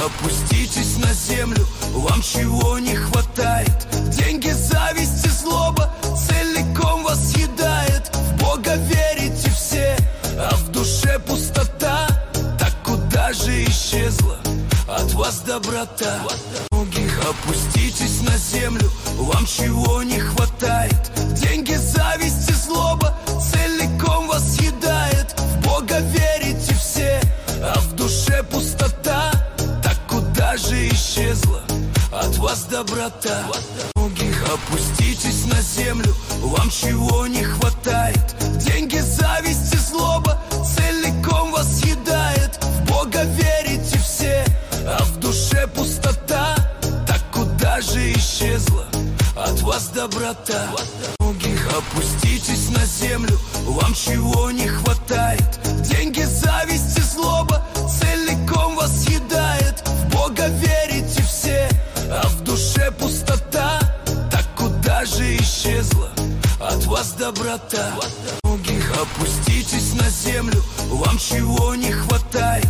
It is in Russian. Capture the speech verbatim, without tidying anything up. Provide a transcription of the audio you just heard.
опуститесь на землю. Вам чего не хватает? Деньги, зависть и злоба целиком вас съедает. В Бога верите все, а в душе пустота. Так куда же исчезла от вас доброта? Многих опуститесь на землю. Вам чего не хватает? Деньги, зависть и злоба целиком вас съедает. В Бога верите все, а в душе пустота. Так куда же исчезла от вас доброта? Многих опуститесь на землю. Вам чего не хватает? Деньги, зависть и злоба целиком вас съедает. В Бога верите все, а в душе пустота. Так куда же исчезла от вас доброта? Многих опуститесь на землю. Вам чего не хватает? Деньги, зависть и злоба целиком вас съедает. В Бога верите все, а в душе пустота. Так куда же исчезла от вас доброта? Многих опуститесь на землю. Вам чего не хватает?